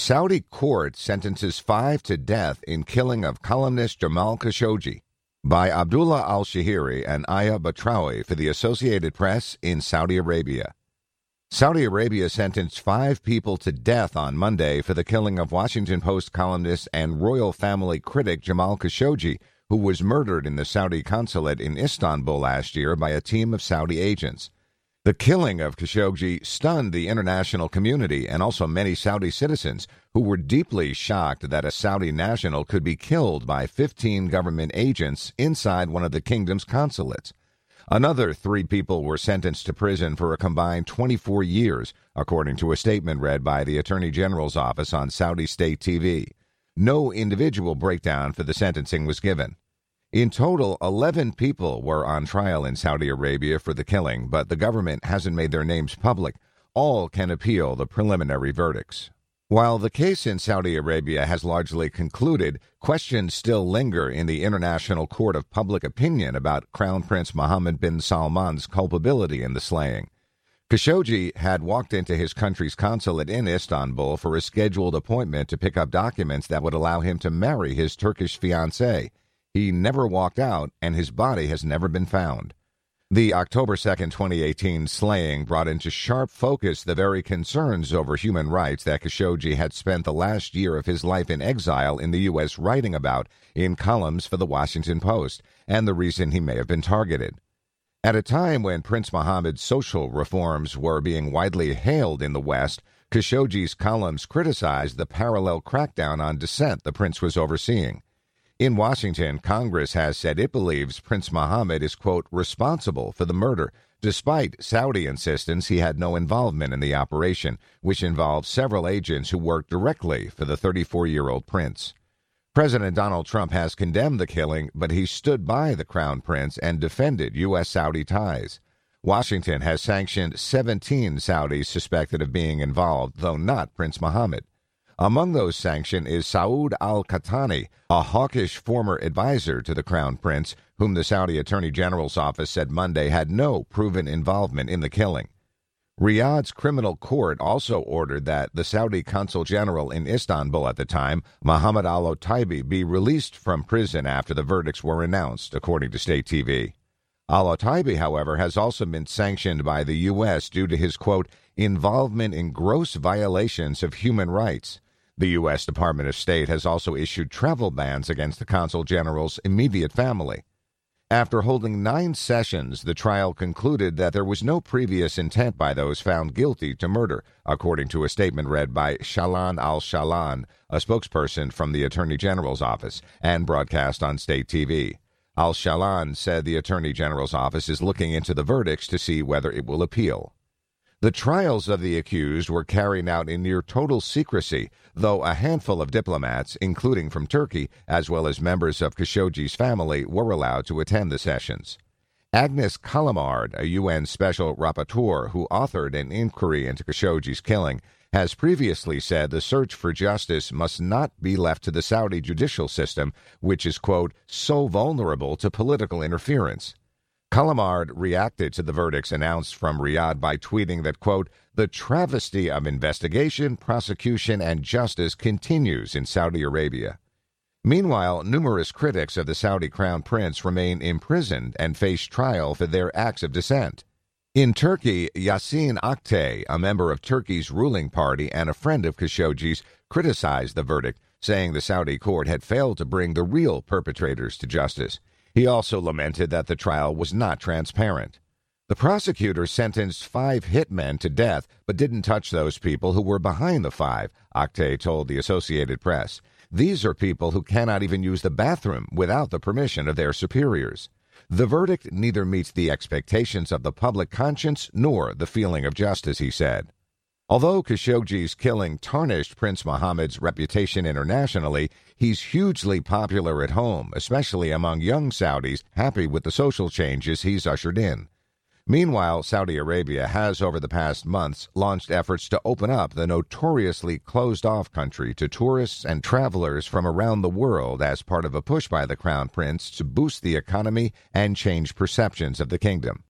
Saudi court sentences 5 to death in killing of columnist Jamal Khashoggi, by Abdullah al-Shahiri and Aya Batrawi for the Associated Press in Saudi Arabia. Saudi Arabia sentenced 5 people to death on Monday for the killing of Washington Post columnist and royal family critic Jamal Khashoggi, who was murdered in the Saudi consulate in Istanbul last year by a team of Saudi agents. The killing of Khashoggi stunned the international community and also many Saudi citizens who were deeply shocked that a Saudi national could be killed by 15 government agents inside one of the kingdom's consulates. Another 3 people were sentenced to prison for a combined 24 years, according to a statement read by the Attorney General's office on Saudi state TV. No individual breakdown for the sentencing was given. In total, 11 people were on trial in Saudi Arabia for the killing, but the government hasn't made their names public. All can appeal the preliminary verdicts. While the case in Saudi Arabia has largely concluded, questions still linger in the International Court of Public Opinion about Crown Prince Mohammed bin Salman's culpability in the slaying. Khashoggi had walked into his country's consulate in Istanbul for a scheduled appointment to pick up documents that would allow him to marry his Turkish fiancée. He never walked out, and his body has never been found. The October 2, 2018 slaying brought into sharp focus the very concerns over human rights that Khashoggi had spent the last year of his life in exile in the U.S. writing about in columns for the Washington Post, and the reason he may have been targeted. At a time when Prince Mohammed's social reforms were being widely hailed in the West, Khashoggi's columns criticized the parallel crackdown on dissent the prince was overseeing. In Washington, Congress has said it believes Prince Mohammed is, quote, responsible for the murder, despite Saudi insistence he had no involvement in the operation, which involved several agents who worked directly for the 34-year-old prince. President Donald Trump has condemned the killing, but he stood by the Crown Prince and defended U.S.-Saudi ties. Washington has sanctioned 17 Saudis suspected of being involved, though not Prince Mohammed. Among those sanctioned is Saud al-Qahtani, a hawkish former advisor to the Crown Prince, whom the Saudi Attorney General's office said Monday had no proven involvement in the killing. Riyadh's criminal court also ordered that the Saudi consul general in Istanbul at the time, Mohammed al-Otaibi, be released from prison after the verdicts were announced, according to state TV. Al-Otaibi, however, has also been sanctioned by the U.S. due to his, quote, involvement in gross violations of human rights. The U.S. Department of State has also issued travel bans against the consul general's immediate family. After holding 9 sessions, the trial concluded that there was no previous intent by those found guilty to murder, according to a statement read by Shalan al-Shalan, a spokesperson from the Attorney General's office, and broadcast on state TV. Al-Shalan said the Attorney General's office is looking into the verdicts to see whether it will appeal. The trials of the accused were carried out in near total secrecy, though a handful of diplomats, including from Turkey, as well as members of Khashoggi's family, were allowed to attend the sessions. Agnes Callamard, a UN Special Rapporteur who authored an inquiry into Khashoggi's killing, has previously said the search for justice must not be left to the Saudi judicial system, which is, quote, so vulnerable to political interference. Callamard reacted to the verdicts announced from Riyadh by tweeting that, quote, the travesty of investigation, prosecution, and justice continues in Saudi Arabia. Meanwhile, numerous critics of the Saudi Crown Prince remain imprisoned and face trial for their acts of dissent. In Turkey, Yasin Aktay, a member of Turkey's ruling party and a friend of Khashoggi's, criticized the verdict, saying the Saudi court had failed to bring the real perpetrators to justice. He also lamented that the trial was not transparent. The prosecutor sentenced 5 hitmen to death, but didn't touch those people who were behind the 5, Aktay told the Associated Press. These are people who cannot even use the bathroom without the permission of their superiors. The verdict neither meets the expectations of the public conscience nor the feeling of justice, he said. Although Khashoggi's killing tarnished Prince Mohammed's reputation internationally, he's hugely popular at home, especially among young Saudis happy with the social changes he's ushered in. Meanwhile, Saudi Arabia has, over the past months, launched efforts to open up the notoriously closed-off country to tourists and travelers from around the world as part of a push by the Crown Prince to boost the economy and change perceptions of the kingdom.